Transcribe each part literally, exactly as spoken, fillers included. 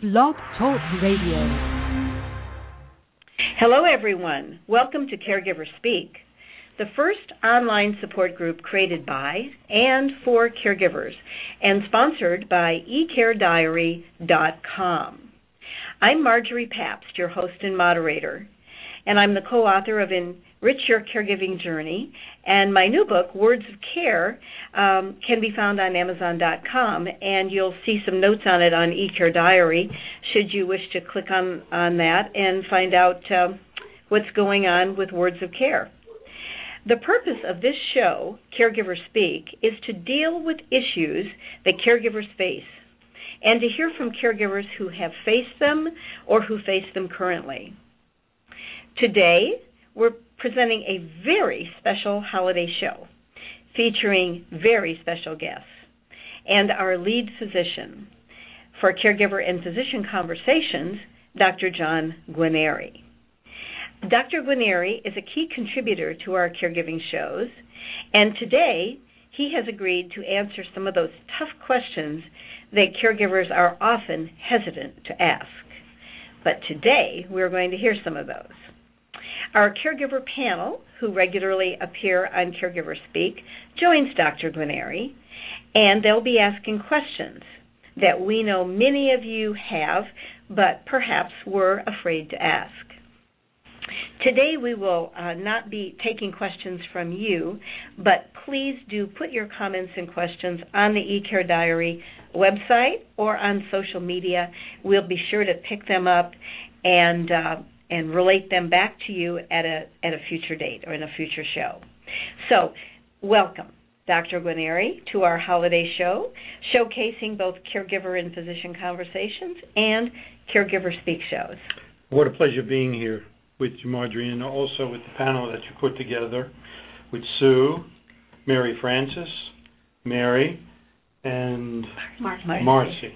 Blog Talk Radio. Hello, everyone. Welcome to Caregiver Speak, the first online support group created by and for caregivers and sponsored by e care diary dot com. I'm Marjorie Pabst, your host and moderator, and I'm the co-author of Enrich Your Caregiving Journey, and my new book, Words of Care, um, can be found on amazon dot com, and you'll see some notes on it on e care Diary, should you wish to click on, on that and find out uh, what's going on with Words of Care. The purpose of this show, Caregiver Speak, is to deal with issues that caregivers face and to hear from caregivers who have faced them or who face them currently. Today, we're presenting a very special holiday show featuring very special guests and our lead physician for Caregiver and Physician Conversations, Doctor John Guarneri. Doctor Guarneri is a key contributor to our caregiving shows, and today he has agreed to answer some of those tough questions that caregivers are often hesitant to ask. But today we're going to hear some of those. Our caregiver panel, who regularly appear on Caregiver Speak, joins Doctor Guarneri, and they'll be asking questions that we know many of you have, but perhaps were afraid to ask. Today we will uh, not be taking questions from you, but please do put your comments and questions on the e care Diary website or on social media. We'll be sure to pick them up and uh, and relate them back to you at a at a future date or in a future show. So, welcome, Doctor Guarneri, to our holiday show, showcasing both caregiver and physician conversations and Caregiver Speak shows. What a pleasure being here with you, Marjorie, and also with the panel that you put together with Sue, Mary Frances, Mary, and Marcy. Marcy.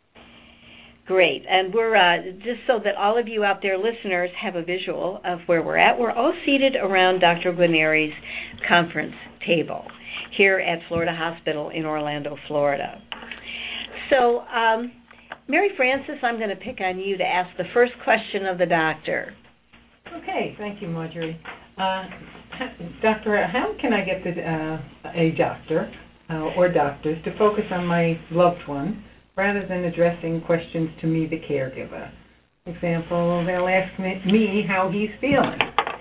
Great, and we're uh, just so that all of you out there listeners have a visual of where we're at, we're all seated around Doctor Guarneri's conference table here at Florida Hospital in Orlando, Florida. So, um, Mary Frances, I'm going to pick on you to ask the first question of the doctor. Okay, thank you, Marjorie. Uh, doctor, how can I get the, uh, a doctor uh, or doctors to focus on my loved one rather than addressing questions to me, the caregiver? For example, they'll ask me, me how he's feeling.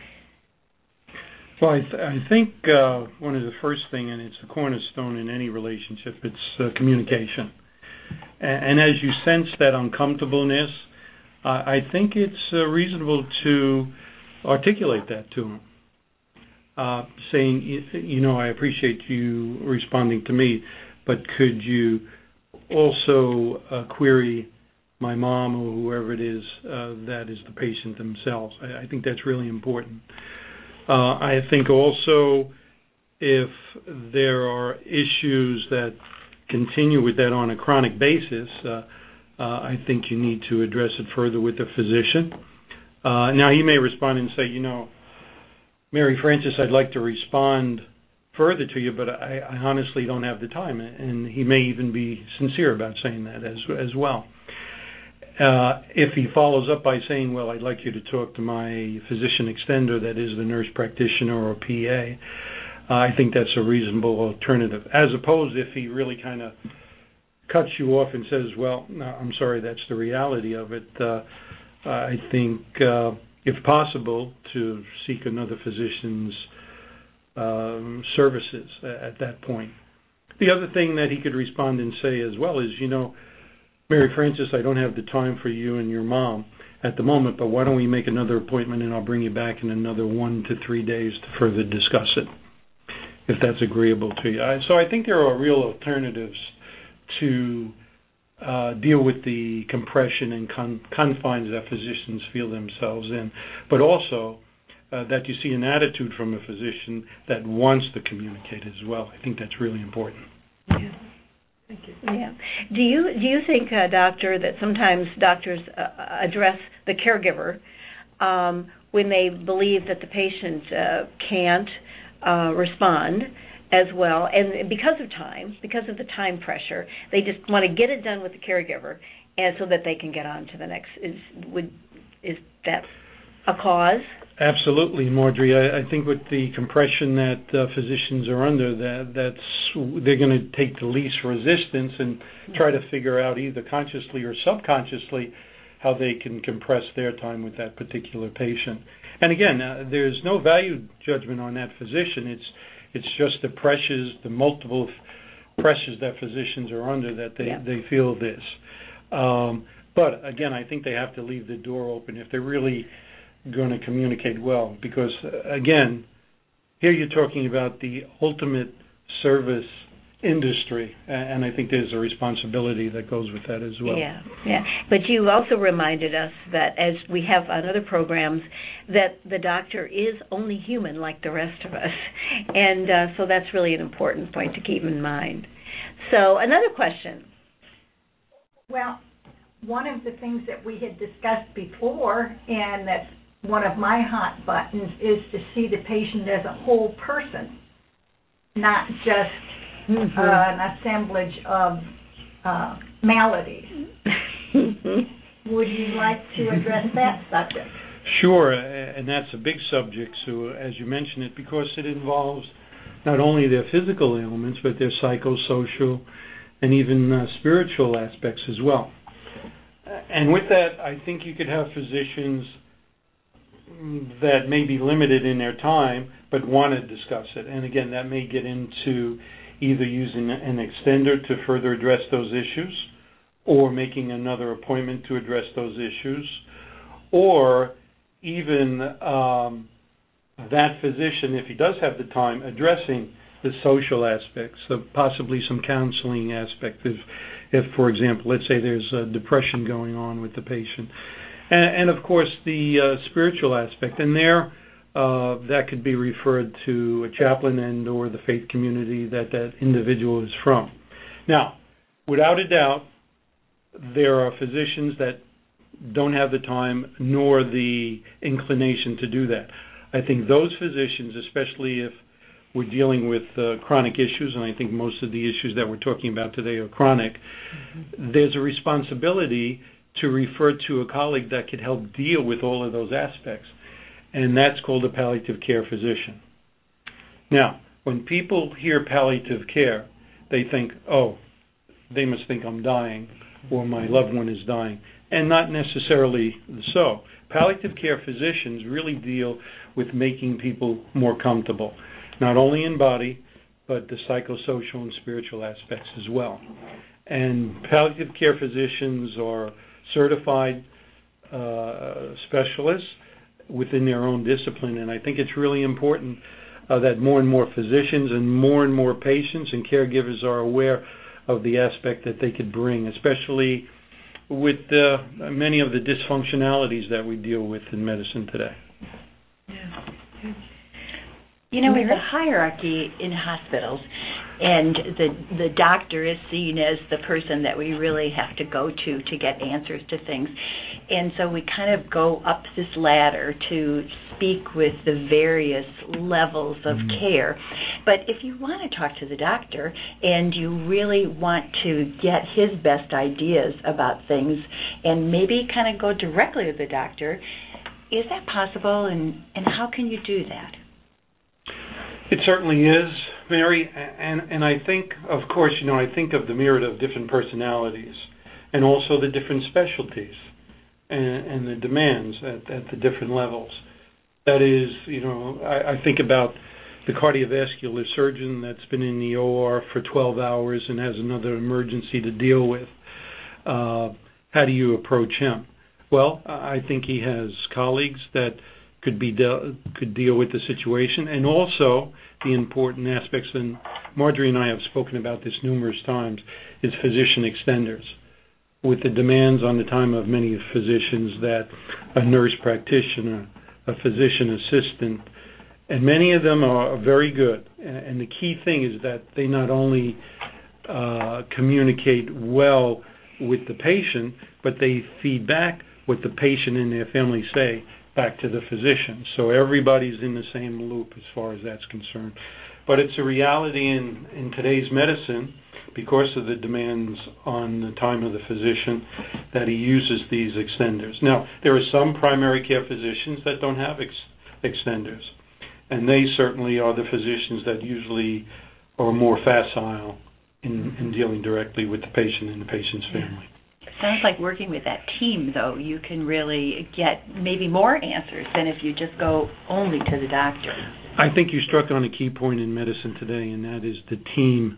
Well, I, th- I think uh, one of the first thing, and it's a cornerstone in any relationship, it's uh, communication. And, and as you sense that uncomfortableness, uh, I think it's uh, reasonable to articulate that to him, uh, saying, you, you know, I appreciate you responding to me, but could you also uh, query my mom or whoever it is uh, that is the patient themselves. I, I think that's really important. Uh, I think also if there are issues that continue with that on a chronic basis, uh, uh, I think you need to address it further with the physician. Uh, now, he may respond and say, you know, Mary Frances, I'd like to respond further to you, but I, I honestly don't have the time, and he may even be sincere about saying that as as well. Uh, if he follows up by saying, well, I'd like you to talk to my physician extender, that is the nurse practitioner or P A, uh, I think that's a reasonable alternative, as opposed if he really kind of cuts you off and says, well, no, I'm sorry, that's the reality of it. Uh, I think, uh, if possible, to seek another physician's Um, services at that point. The other thing that he could respond and say as well is, you know, Mary Frances, I don't have the time for you and your mom at the moment, but why don't we make another appointment and I'll bring you back in another one to three days to further discuss it, if that's agreeable to you. I, so I think there are real alternatives to uh, deal with the compression and con- confines that physicians feel themselves in, but also Uh, that you see an attitude from a physician that wants to communicate as well. I think that's really important. Yeah. Thank you. Yeah. Do you do you think, uh, doctor, that sometimes doctors uh, address the caregiver um, when they believe that the patient uh, can't uh, respond as well, and because of time, because of the time pressure, they just want to get it done with the caregiver and so that they can get on to the next. Is would is that a cause? Absolutely, Marjorie. I, I think with the compression that uh, physicians are under, that that's they're going to take the least resistance and try to figure out either consciously or subconsciously how they can compress their time with that particular patient. And again, uh, there's no value judgment on that physician. It's it's just the pressures, the multiple pressures that physicians are under that they, yeah. they feel this. Um, but again, I think they have to leave the door open if they're really going to communicate well, because uh, again, here you're talking about the ultimate service industry, and I think there's a responsibility that goes with that as well. Yeah, yeah. But you also reminded us that, as we have on other programs, that the doctor is only human like the rest of us, and uh, so that's really an important point to keep in mind. So another question. Well, one of the things that we had discussed before, and that's one of my hot buttons, is to see the patient as a whole person, not just mm-hmm. uh, an assemblage of uh, maladies. Would you like to address that subject? Sure, and that's a big subject, Sue, as you mentioned it, because it involves not only their physical ailments, but their psychosocial and even uh, spiritual aspects as well. And with that, I think you could have physicians that may be limited in their time, but want to discuss it. And again, that may get into either using an extender to further address those issues, or making another appointment to address those issues, or even um, that physician, if he does have the time, addressing the social aspects, so possibly some counseling aspect. If, if, for example, let's say there's a depression going on with the patient. And, and of course, the uh, spiritual aspect. And there, uh, that could be referred to a chaplain and or the faith community that that individual is from. Now, without a doubt, there are physicians that don't have the time nor the inclination to do that. I think those physicians, especially if we're dealing with uh, chronic issues, and I think most of the issues that we're talking about today are chronic, mm-hmm. there's a responsibility to refer to a colleague that could help deal with all of those aspects, and that's called a palliative care physician. Now, when people hear palliative care, they think, oh, they must think I'm dying or my loved one is dying, and not necessarily so. Palliative care physicians really deal with making people more comfortable, not only in body, but the psychosocial and spiritual aspects as well. And palliative care physicians are certified uh, specialists within their own discipline, and I think it's really important uh, that more and more physicians and more and more patients and caregivers are aware of the aspect that they could bring, especially with uh, many of the dysfunctionalities that we deal with in medicine today. Yeah. You know, we have a hierarchy in hospitals, and the the doctor is seen as the person that we really have to go to to get answers to things. And so we kind of go up this ladder to speak with the various levels of mm-hmm. care. But if you want to talk to the doctor and you really want to get his best ideas about things and maybe kind of go directly to the doctor, is that possible, and, and how can you do that? It certainly is, Mary, and and I think, of course, you know, I think of the myriad of different personalities and also the different specialties and, and the demands at, at the different levels. That is, you know, I, I think about the cardiovascular surgeon that's been in the O R for twelve hours and has another emergency to deal with. Uh, how do you approach him? Well, I think he has colleagues that could be de- could deal with the situation, and also the important aspects, and Marjorie and I have spoken about this numerous times, is physician extenders. With the demands on the time of many physicians that a nurse practitioner, a physician assistant, and many of them are very good. And the key thing is that they not only uh, communicate well with the patient, but they feed back what the patient and their family say back to the physician. So everybody's in the same loop as far as that's concerned. But it's a reality in, in today's medicine because of the demands on the time of the physician, that he uses these extenders. Now, there are some primary care physicians that don't have ex- extenders, and they certainly are the physicians that usually are more facile in, in dealing directly with the patient and the patient's family. Sounds like working with that team, though, you can really get maybe more answers than if you just go only to the doctor. I think you struck on a key point in medicine today, and that is the team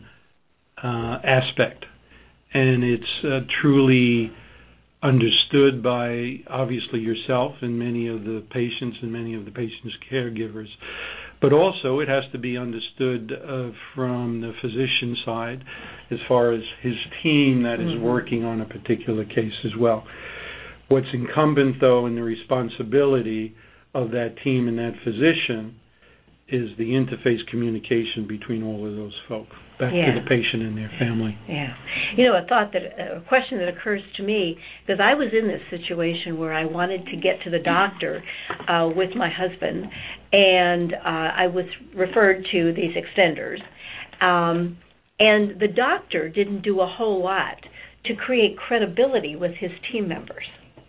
uh, aspect. And it's uh, truly understood by, obviously, yourself and many of the patients and many of the patients' caregivers. But also it has to be understood uh, from the physician side as far as his team that mm-hmm. is working on a particular case as well. What's incumbent, though, in the responsibility of that team and that physician is the interface communication between all of those folk, back yeah. to the patient and their family. Yeah. You know, a thought that, a question that occurs to me, because I was in this situation where I wanted to get to the doctor uh, with my husband, and uh, I was referred to these extenders. Um, and the doctor didn't do a whole lot to create credibility with his team members.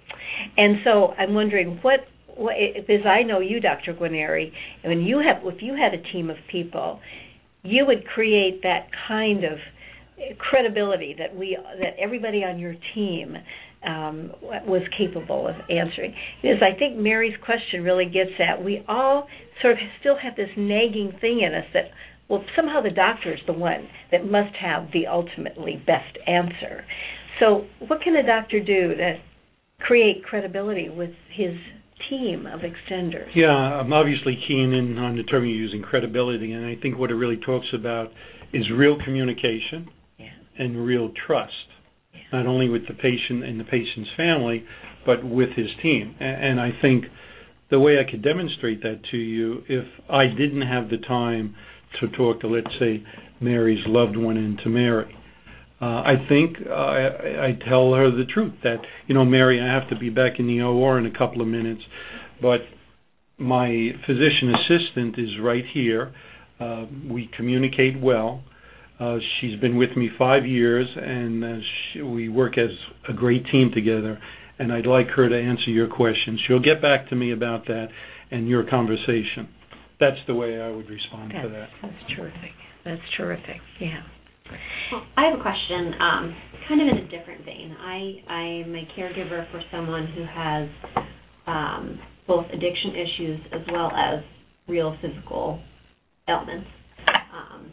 And so I'm wondering what Well, because I know you, Doctor Guarneri, when you have, if you had a team of people, you would create that kind of credibility that we, that everybody on your team um, was capable of answering. Because I think Mary's question really gets at, we all sort of still have this nagging thing in us that, well, somehow the doctor is the one that must have the ultimately best answer. So what can a doctor do to create credibility with his team of extenders? Yeah, I'm obviously keen in on the term you're using, credibility, and I think what it really talks about is real communication yeah. and real trust, yeah. not only with the patient and the patient's family, but with his team. And I think the way I could demonstrate that to you, if I didn't have the time to talk to, let's say, Mary's loved one and to Mary, Uh, I think uh, I, I tell her the truth that, you know, Mary, I have to be back in the O R in a couple of minutes, but my physician assistant is right here. Uh, we communicate well. Uh, she's been with me five years, and uh, she, we work as a great team together, and I'd like her to answer your questions. She'll get back to me about that and your conversation. That's the way I would respond that's, to that. That's terrific. That's terrific, yeah. Well, I have a question, um, kind of in a different vein. I, I'm a caregiver for someone who has um, both addiction issues as well as real physical ailments. Um,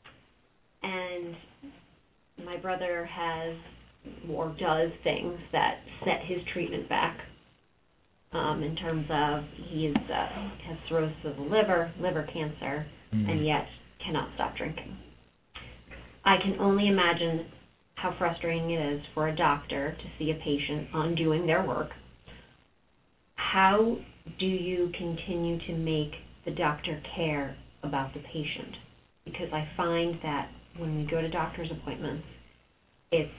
and my brother has or does things that set his treatment back um, in terms of he is, uh, has cirrhosis of the liver, liver cancer, mm-hmm. and yet cannot stop drinking. I can only imagine how frustrating it is for a doctor to see a patient undoing their work. How do you continue to make the doctor care about the patient? Because I find that when we go to doctor's appointments, it's,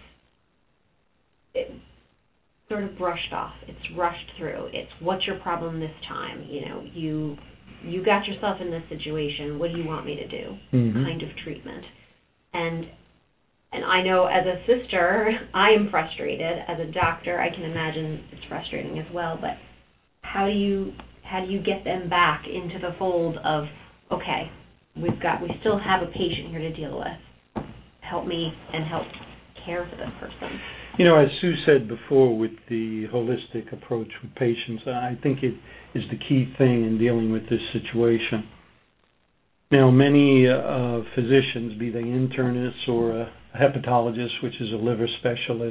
it's sort of brushed off. It's rushed through. It's, what's your problem this time? You know, you you got yourself in this situation. What do you want me to do? Mm-hmm. Kind of treatment. And and I know as a sister, I am frustrated. As a doctor, I can imagine it's frustrating as well. But how do you how do you get them back into the fold of, okay, we've got we still have a patient here to deal with. Help me and help care for this person. You know, as Sue said before, with the holistic approach with patients, I think it is the key thing in dealing with this situation. Now, many uh, physicians, be they internists or a hepatologist, which is a liver specialist,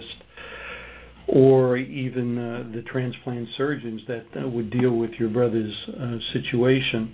or even uh, the transplant surgeons that uh, would deal with your brother's uh, situation,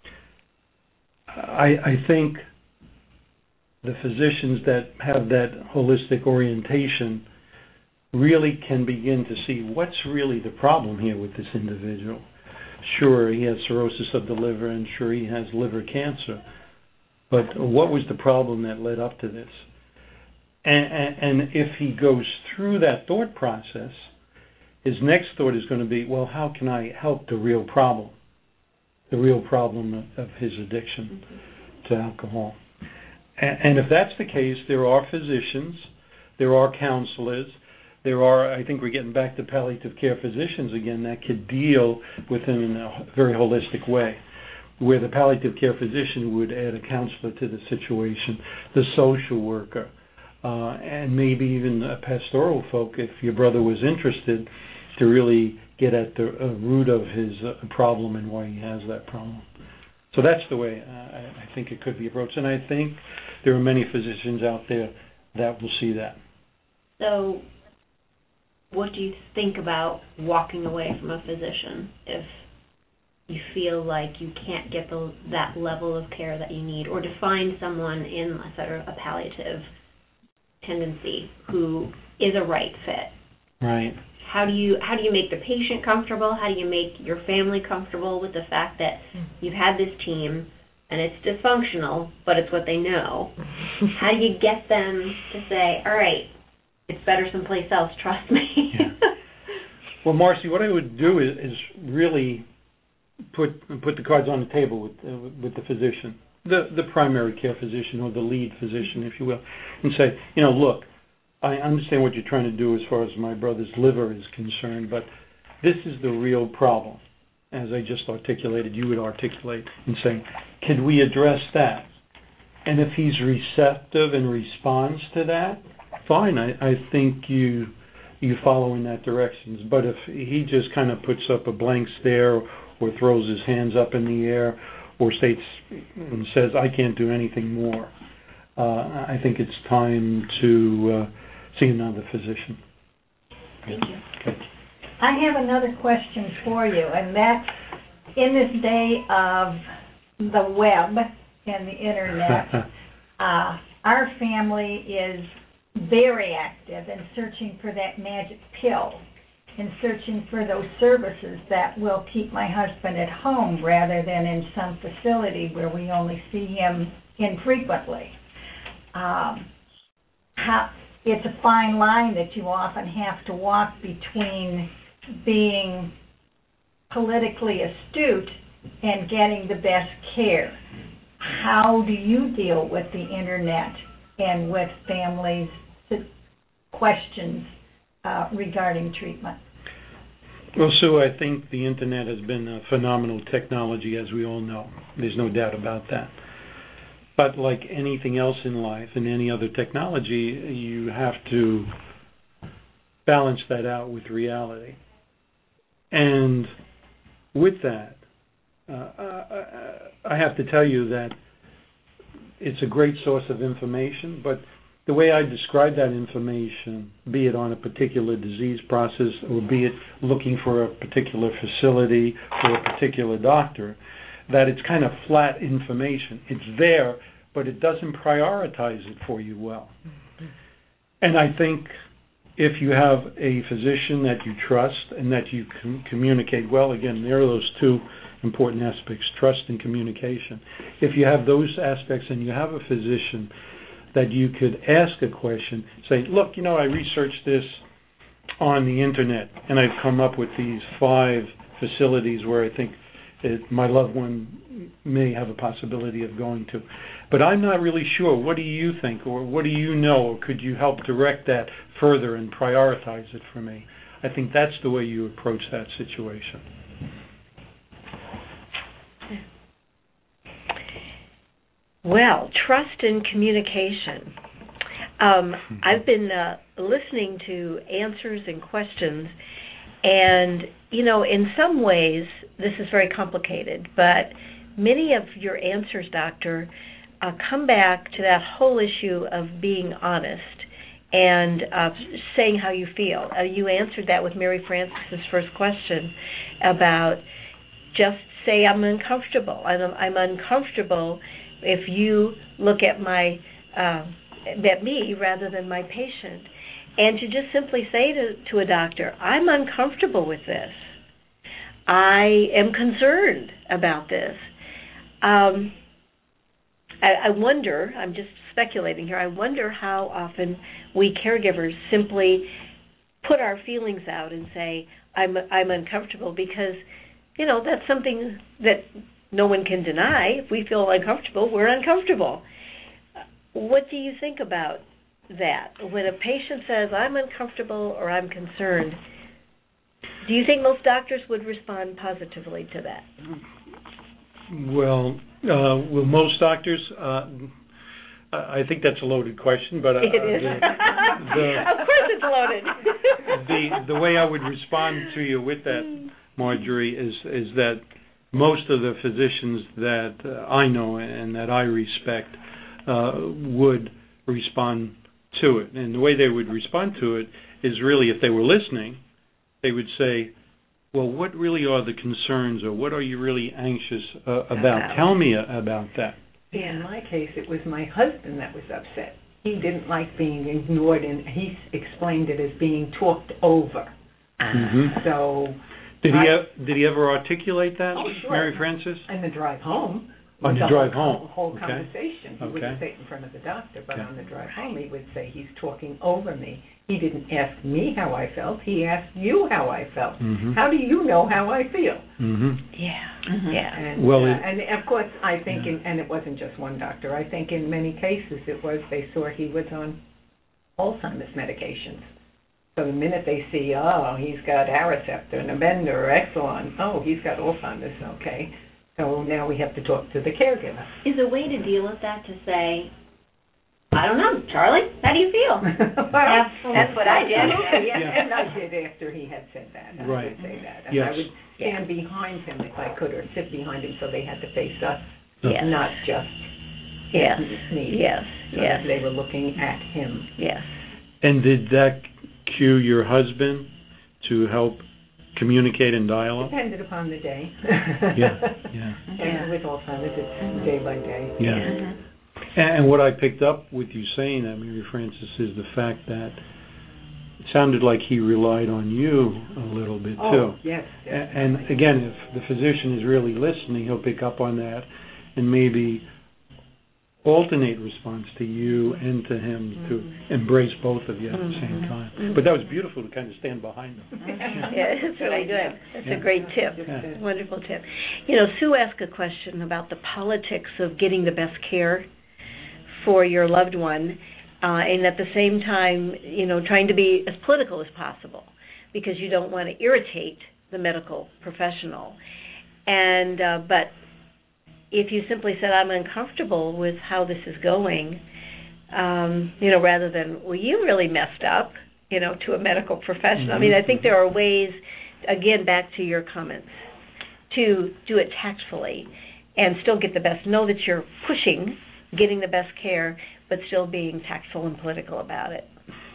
I, I think the physicians that have that holistic orientation really can begin to see what's really the problem here with this individual. Sure, he has cirrhosis of the liver, and sure, he has liver cancer. But what was the problem that led up to this? And, and, and if he goes through that thought process, his next thought is going to be, well, how can I help the real problem, the real problem of his addiction mm-hmm. to alcohol? And if that's the case, there are physicians, there are counselors, there are, I think we're getting back to palliative care physicians again, that could deal with them in a very holistic way, where the palliative care physician would add a counselor to the situation, the social worker, uh, and maybe even a pastoral folk if your brother was interested to really get at the uh, root of his uh, problem and why he has that problem. So that's the way uh, I think it could be approached. And I think there are many physicians out there that will see that. So what do you think about walking away from a physician if you feel like you can't get the, that level of care that you need, or to find someone in a sort of a palliative tendency who is a right fit? Right. How do you how do you make the patient comfortable? How do you make your family comfortable with the fact that you've had this team and it's dysfunctional, but it's what they know? How do you get them to say, all right, it's better someplace else, trust me? Yeah. Well, Marcy, what I would do is, is really put put the cards on the table with uh, with the physician, the the primary care physician or the lead physician, if you will, and say, you know, look, I understand what you're trying to do as far as my brother's liver is concerned, but this is the real problem. As I just articulated, you would articulate and say, can we address that? And if he's receptive and responds to that, fine. I, I think you you follow in that direction. But if he just kind of puts up a blank stare or throws his hands up in the air or states and says, I can't do anything more, uh, I think it's time to uh, see another physician. Thank you. Okay. I have another question for you, and that's, in this day of the web and the internet, uh, our family is very active in searching for that magic pill, in searching for those services that will keep my husband at home rather than in some facility where we only see him infrequently. Um, how, it's a fine line that you often have to walk between being politically astute and getting the best care. How do you deal with the internet and with families' questions uh, regarding treatment? Well, Sue, I think the internet has been a phenomenal technology, as we all know. There's no doubt about that. But like anything else in life and any other technology, you have to balance that out with reality. And with that, uh, I have to tell you that it's a great source of information, but the way I describe that information, be it on a particular disease process or be it looking for a particular facility or a particular doctor, that it's kind of flat information. It's there, but it doesn't prioritize it for you well. And I think if you have a physician that you trust and that you can communicate well, again, there are those two important aspects, trust and communication. If you have those aspects and you have a physician that you could ask a question, say, look, you know, I researched this on the internet and I've come up with these five facilities where I think it, my loved one may have a possibility of going to. But I'm not really sure. What do you think, or what do you know, or could you help direct that further and prioritize it for me? I think that's the way you approach that situation. Well, trust and communication. Um, I've been uh, listening to answers and questions, and, you know, in some ways, this is very complicated, but many of your answers, Doctor, uh, come back to that whole issue of being honest and uh, saying how you feel. Uh, you answered that with Mary Frances' first question about just say I'm uncomfortable. I'm, I'm uncomfortable if you look at my uh, at me rather than my patient. And to just simply say to, to a doctor, I'm uncomfortable with this. I am concerned about this. Um, I, I wonder, I'm just speculating here, I wonder how often we caregivers simply put our feelings out and say, I'm I'm uncomfortable, because, you know, that's something that no one can deny. If we feel uncomfortable, we're uncomfortable. what do you think about that? When a patient says, I'm uncomfortable or I'm concerned, do you think most doctors would respond positively to that? Well, uh, well, most doctors, uh, I think that's a loaded question, but uh, it is. The, the, of course it's loaded. the the way I would respond to you with that, Marjorie, is is that most of the physicians that uh, I know and that I respect uh, would respond to it, and the way they would respond to it is really, if they were listening, they would say, well, what really are the concerns, or what are you really anxious uh, about? About. Tell me about that. Yeah. In my case, it was my husband that was upset. He didn't like being ignored, and he explained it as being talked over. Mm-hmm. So, did he I, ev- did he ever articulate that, oh, sure. Mary Frances? On the drive home. On the drive home. The whole okay. conversation. He okay. wouldn't say it in front of the doctor, but okay. on the drive home, he would say he's talking over me. He didn't ask me how I felt. He asked you how I felt. Mm-hmm. How do you know how I feel? Mm-hmm. Yeah. Mm-hmm. Yeah. And, well, uh, it, and of course, I think, yeah. in, and it wasn't just one doctor. I think in many cases it was they saw he was on Alzheimer's medications. So the minute they see, oh, he's got Aricept or Namenda or Exelon, oh, he's got Alzheimer's, okay. So now we have to talk to the caregiver. Is a way to deal with that to say, I don't know, Charlie, how do you feel? Well, Absolutely. That's what I did. Absolutely, Yeah. yeah. And I did after he had said that. I right. would say that. And yes. I would stand yeah. behind him if I could, or sit behind him so they had to face us, yes. not just yes. me. Yes, so yes. They were looking at him. Yes. And did that cue your husband to help communicate in dialogue? Depended upon the day. yeah, yeah. And yeah. with Alzheimer's, it's day by day. Yeah. Mm-hmm. And what I picked up with you saying that, Mary Frances, is the fact that it sounded like he relied on you a little bit, oh, too. yes. And, and again, if the physician is really listening, he'll pick up on that and maybe alternate response to you and to him mm-hmm. to embrace both of you at mm-hmm. the same time. Mm-hmm. But that was beautiful to kind of stand behind them. Yeah, it's really good. That's yeah. a great tip. Yeah. Wonderful tip. You know, Sue asked a question about the politics of getting the best care for your loved one, uh, and at the same time, you know, trying to be as political as possible, because you don't want to irritate the medical professional. And uh, but if you simply said, I'm uncomfortable with how this is going, um, you know, rather than, well, you really messed up, you know, to a medical professional. Mm-hmm. I mean, I think there are ways, again, back to your comments, to do it tactfully and still get the best. Know that you're pushing, getting the best care, but still being tactful and political about it.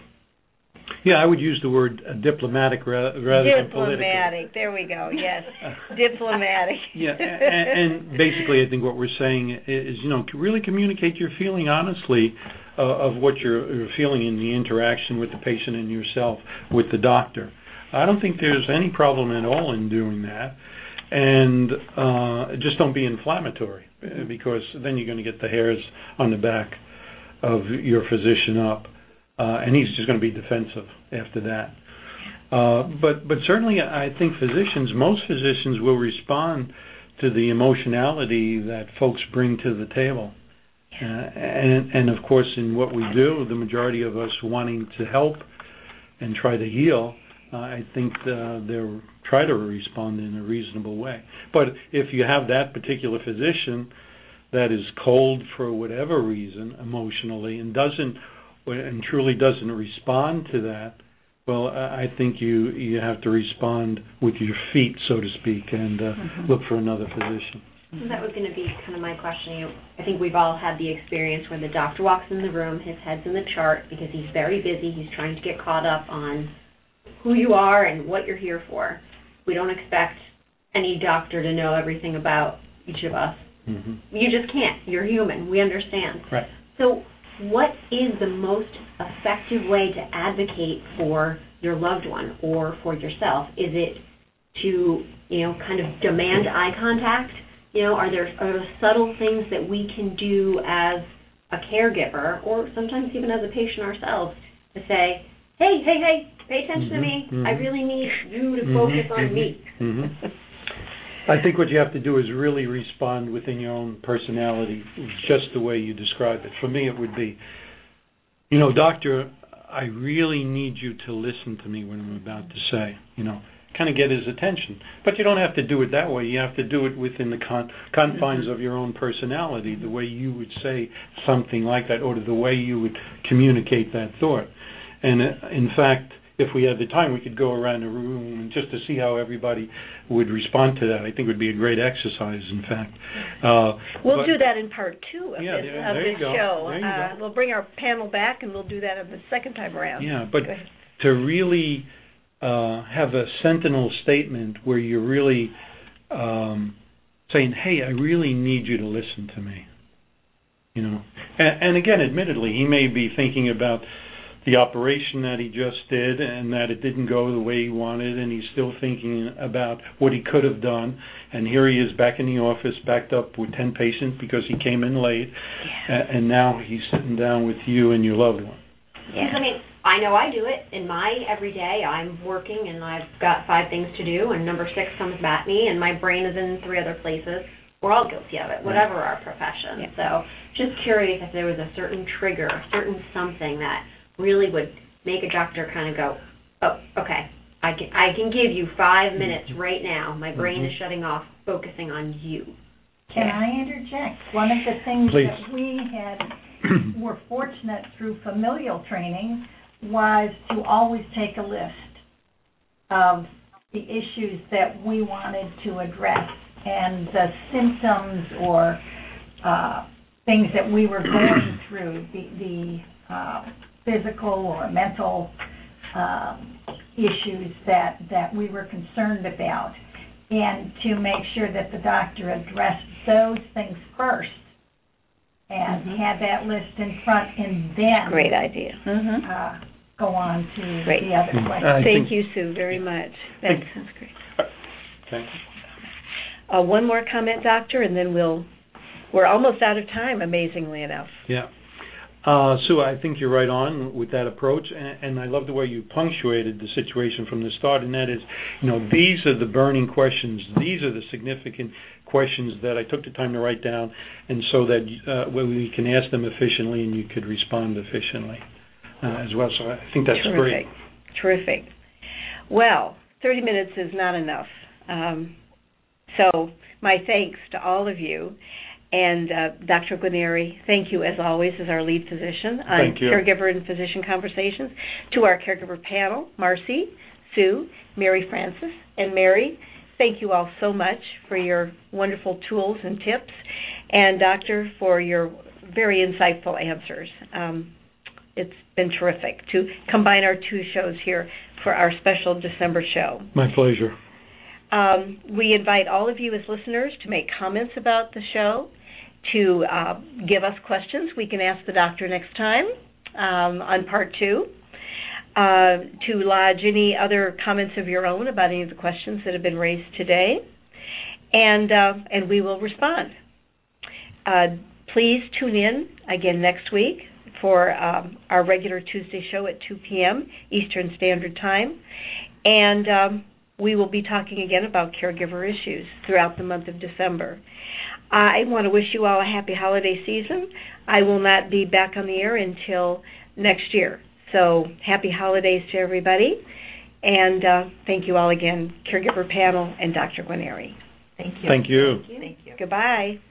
Yeah, I would use the word uh, diplomatic ra- rather diplomatic. than political. Diplomatic. There we go. Yes, diplomatic. Yeah, and, and basically, I think what we're saying is, you know, really communicate your feeling honestly uh, of what you're, you're feeling in the interaction with the patient and yourself with the doctor. I don't think there's any problem at all in doing that, and uh, just don't be inflammatory, because then you're going to get the hairs on the back of your physician up. Uh, and he's just going to be defensive after that. Uh, but but certainly I think physicians, most physicians will respond to the emotionality that folks bring to the table. Uh, and, and, of course, in what we do, the majority of us wanting to help and try to heal, uh, I think uh, they'll try to respond in a reasonable way. But if you have that particular physician that is cold for whatever reason emotionally and doesn't and truly doesn't respond to that, well, I think you you have to respond with your feet, so to speak, and uh, mm-hmm. look for another physician. That was going to be kind of my question. You know, I think we've all had the experience where the doctor walks in the room, his head's in the chart because he's very busy. He's trying to get caught up on who you are and what you're here for. We don't expect any doctor to know everything about each of us. Mm-hmm. You just can't. You're human. We understand. Right. So what is the most effective way to advocate for your loved one or for yourself? Is it to, you know, kind of demand eye contact? You know, are there, are there subtle things that we can do as a caregiver, or sometimes even as a patient ourselves, to say, hey, hey, hey, pay attention mm-hmm, to me. Mm-hmm. I really need you to mm-hmm, focus on mm-hmm, me. Mm-hmm. I think what you have to do is really respond within your own personality, just the way you describe it. For me, it would be, you know, doctor, I really need you to listen to me what I'm about to say, you know, kind of get his attention. But you don't have to do it that way. You have to do it within the con- confines of your own personality, the way you would say something like that, or the way you would communicate that thought. And uh, in fact, if we had the time, we could go around the room and just to see how everybody would respond to that. I think it would be a great exercise, in fact. Uh, we'll but, do that in part two of yeah, this, there, of there this you go. show. There you Uh, go. we'll bring our panel back, and we'll do that on the second time around. Yeah, but to really uh, have a sentinel statement where you're really um, saying, hey, I really need you to listen to me. You know, and, and again, admittedly, he may be thinking about the operation that he just did and that it didn't go the way he wanted, and he's still thinking about what he could have done. And here he is back in the office, backed up with ten patients because he came in late, yeah. and now he's sitting down with you and your loved one. Yeah. I mean, I know I do it in my everyday. I'm working and I've got five things to do, and number six comes at me, and my brain is in three other places. We're all guilty of it, whatever our profession. Yeah. So just curious if there was a certain trigger, a certain something that really would make a doctor kind of go, oh, okay, I can I can give you five minutes right now. My brain mm-hmm. is shutting off, focusing on you. Can yeah. I interject? One of the things Please. that we had were fortunate through familial training was to always take a list of the issues that we wanted to address and the symptoms or uh, things that we were going through, the, the uh, physical or mental um, issues that, that we were concerned about, and to make sure that the doctor addressed those things first and mm-hmm. had that list in front, and then great idea. Mm-hmm. Uh, go on to great. the other questions. Uh, Thank you, Sue, very much. That sounds great. Thank you. Uh, one more comment, Doctor, and then we'll, we're almost out of time, amazingly enough. Yeah. Uh, Sue, I think you're right on with that approach, and, and I love the way you punctuated the situation from the start, and that is, you know, these are the burning questions. These are the significant questions that I took the time to write down, and so that uh, we can ask them efficiently and you could respond efficiently uh, as well. So I think that's Terrific. great. Terrific. Well, thirty minutes is not enough. Um, so my thanks to all of you. And uh, Doctor Guarneri, thank you as always as our lead physician on Caregiver and Physician Conversations. To our caregiver panel, Marcy, Sue, Mary Frances, and Mary, thank you all so much for your wonderful tools and tips. And Doctor, for your very insightful answers. Um, it's been terrific to combine our two shows here for our special December show. My pleasure. Um, we invite all of you as listeners to make comments about the show, to uh, give us questions we can ask the doctor next time um, on part two, uh, to lodge any other comments of your own about any of the questions that have been raised today, and uh, and we will respond. Uh, please tune in again next week for um, our regular Tuesday show at two p.m. Eastern Standard Time, and um, we will be talking again about caregiver issues throughout the month of December. I want to wish you all a happy holiday season. I will not be back on the air until next year. So happy holidays to everybody. And uh, thank you all again, Caregiver Panel and Doctor Guarneri. Thank you. Thank you. Thank you. Thank you. Goodbye.